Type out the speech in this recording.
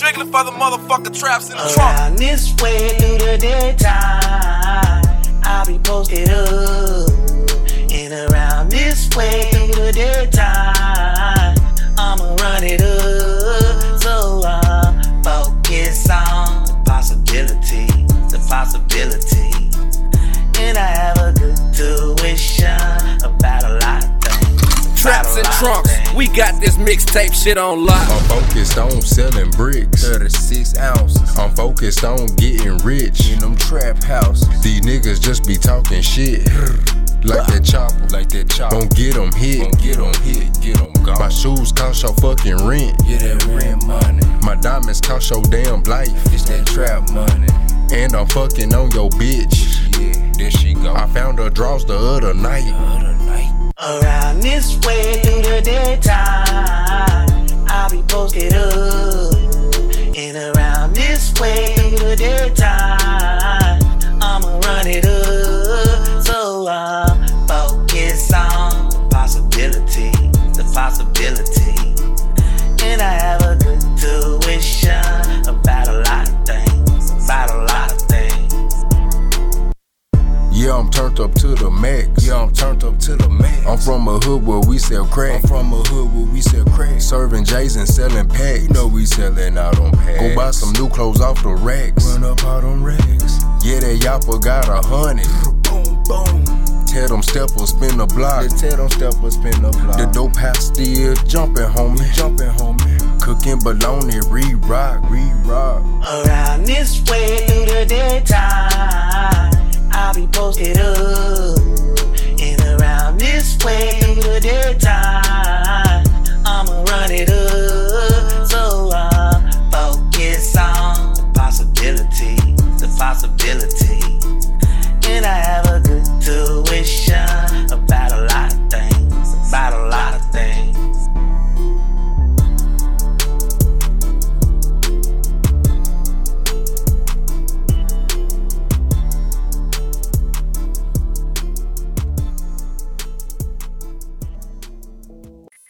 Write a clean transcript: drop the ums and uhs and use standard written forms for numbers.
strictly for the motherfucking traps in the trunk. Around this way through the daytime, I'll be posted up. And around this way through the daytime, I'ma run it up. So focus on the possibility. And I have a good tuition about a lot of things. Traps and trunks, we got this mixtape shit on lock. I'm focused on selling bricks, 36 ounces. I'm focused on getting rich in them trap houses. These niggas just be talking shit. Like that chopper, Gon' get them hit, get them gone. My shoes cost your fucking rent, Get that rent money. my diamonds cost your damn life. It's that trap money. And I'm fucking on your bitch. Yeah, there she go. I found her draws the other night. Around this way through the daytime, I'll be posted up. And around this way through the daytime, I'ma run it up. So focus on the possibility. And I have a good tuition about a lot of things, Yeah, I'm turned up to the max. I'm from a hood where we sell crack. Serving J's and selling packs. You know we sellin' out on packs. Go buy some new clothes off the racks. Run up out on racks. Yeah, that yapper got 100. Boom, boom. Tell them steppers spin the block. The dope house still jumping, homie. Cooking bologna, re-rock. Around this way through the daytime, I'll be posted up.